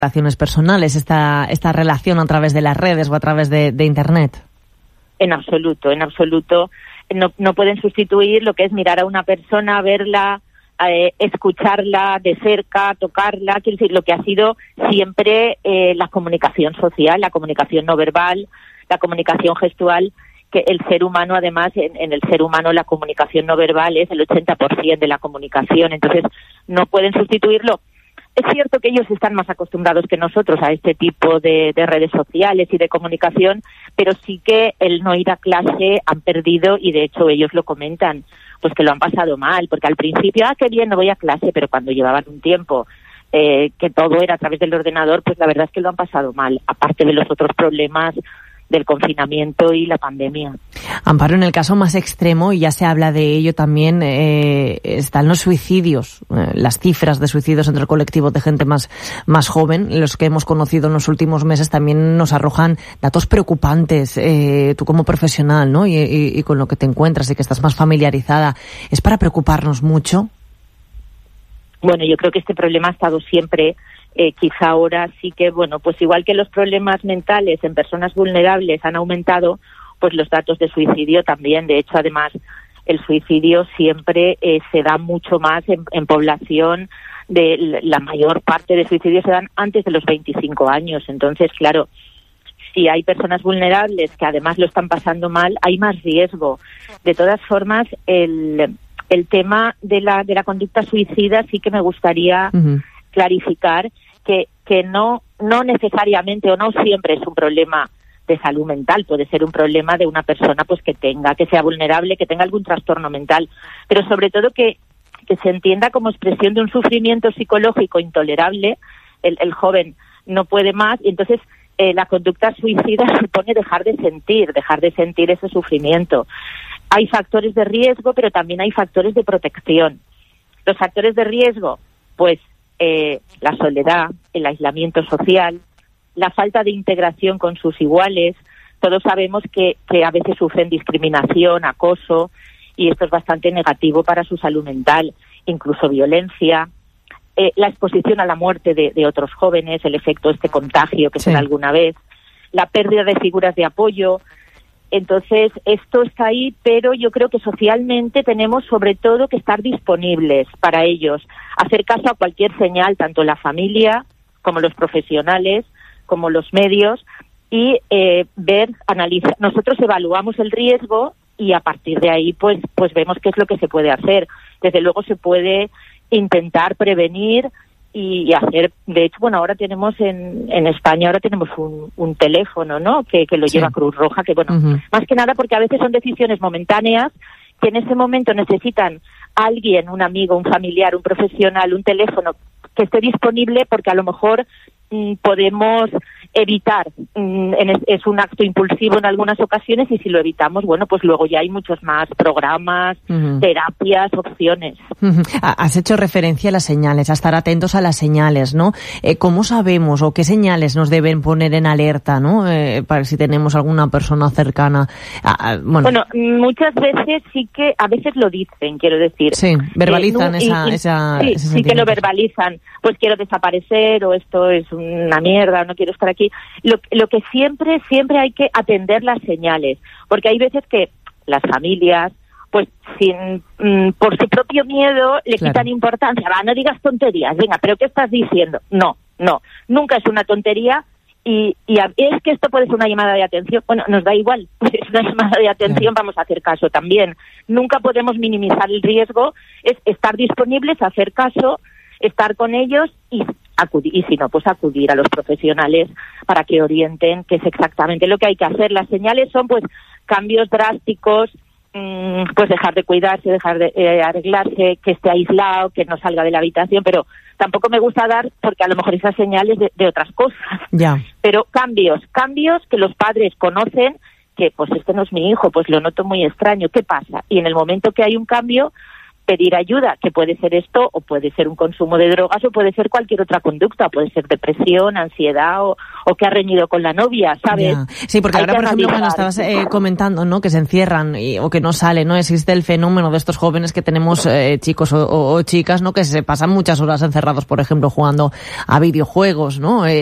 relaciones personales, esta relación a través de las redes o a través de Internet? En absoluto. No pueden sustituir lo que es mirar a una persona, verla, escucharla de cerca, tocarla. Quiero decir, lo que ha sido siempre la comunicación social, la comunicación no verbal, la comunicación gestual, que el ser humano, además, en el ser humano la comunicación no verbal es el 80% de la comunicación, entonces no pueden sustituirlo. Es cierto que ellos están más acostumbrados que nosotros a este tipo de redes sociales y de comunicación, pero sí que el no ir a clase han perdido, y de hecho ellos lo comentan, pues que lo han pasado mal, porque al principio, qué bien, no voy a clase, pero cuando llevaban un tiempo que todo era a través del ordenador, pues la verdad es que lo han pasado mal, aparte de los otros problemas del confinamiento y la pandemia. Amparo, en el caso más extremo, y ya se habla de ello también, están los suicidios, las cifras de suicidios entre el colectivo de gente más joven, los que hemos conocido en los últimos meses, también nos arrojan datos preocupantes. Tú como profesional, ¿no? Y con lo que te encuentras y que estás más familiarizada, ¿es para preocuparnos mucho? Bueno, yo creo que este problema ha estado siempre. Quizá ahora sí que, bueno, pues igual que los problemas mentales en personas vulnerables han aumentado, pues los datos de suicidio también. De hecho, además, el suicidio siempre se da mucho más en población. La mayor parte de suicidios se dan antes de los 25 años. Entonces, claro, si hay personas vulnerables que además lo están pasando mal, hay más riesgo. De todas formas, el tema de la conducta suicida sí que me gustaría clarificar que no necesariamente o no siempre es un problema de salud mental, puede ser un problema de una persona pues que sea vulnerable, que tenga algún trastorno mental, pero sobre todo que se entienda como expresión de un sufrimiento psicológico intolerable. El joven no puede más, y entonces la conducta suicida supone dejar de sentir ese sufrimiento. Hay factores de riesgo, pero también hay factores de protección. Los factores de riesgo, pues la soledad, el aislamiento social, la falta de integración con sus iguales. Todos sabemos que a veces sufren discriminación, acoso, y esto es bastante negativo para su salud mental, incluso violencia, la exposición a la muerte de otros jóvenes, el efecto contagio que se da alguna vez, la pérdida de figuras de apoyo. Entonces, esto está ahí, pero yo creo que socialmente tenemos sobre todo que estar disponibles para ellos, hacer caso a cualquier señal, tanto la familia como los profesionales, como los medios, y analizar. Nosotros evaluamos el riesgo y a partir de ahí pues vemos qué es lo que se puede hacer. Desde luego se puede intentar prevenir y hacer. De hecho, bueno, ahora tenemos en España ahora tenemos un teléfono, ¿no? Que lo lleva Cruz Roja, que bueno, más que nada porque a veces son decisiones momentáneas que en ese momento necesitan alguien, un amigo, un familiar, un profesional, un teléfono que esté disponible, porque a lo mejor podemos evitar, es un acto impulsivo en algunas ocasiones, y si lo evitamos, bueno, pues luego ya hay muchos más programas, terapias, opciones. Has hecho referencia a las señales, a estar atentos a las señales, ¿no? ¿Cómo sabemos o qué señales nos deben poner en alerta, ¿no? Para si tenemos alguna persona cercana. Bueno, muchas veces sí que, a veces lo dicen, quiero decir. Sí, verbalizan sí que lo verbalizan. Pues quiero desaparecer, o esto es una mierda, no quiero estar aquí. Lo que siempre hay que atender las señales, porque hay veces que las familias, pues por su propio miedo le quitan importancia. No digas tonterías, venga, pero ¿qué estás diciendo? No, nunca es una tontería. Y es que esto puede ser una llamada de atención. Bueno, nos da igual, es una llamada de atención, vamos a hacer caso también. Nunca podemos minimizar el riesgo, es estar disponibles, hacer caso, estar con ellos y si no, pues acudir a los profesionales para que orienten qué es exactamente lo que hay que hacer. Las señales son pues cambios drásticos, pues dejar de cuidarse, dejar de arreglarse, que esté aislado, que no salga de la habitación, pero tampoco me gusta dar, porque a lo mejor esas señales de otras cosas. Pero cambios que los padres conocen, que pues este no es mi hijo, pues lo noto muy extraño, ¿qué pasa? Y en el momento que hay un cambio, pedir ayuda, que puede ser esto, o puede ser un consumo de drogas, o puede ser cualquier otra conducta, puede ser depresión, ansiedad, o que ha reñido con la novia, ¿sabes? Ya. Sí, porque ahora, por ejemplo, cuando estabas comentando, ¿no?, que se encierran o que no salen, ¿no? Existe el fenómeno de estos jóvenes que tenemos, chicos o chicas, ¿no?, que se pasan muchas horas encerrados, por ejemplo, jugando a videojuegos, ¿no?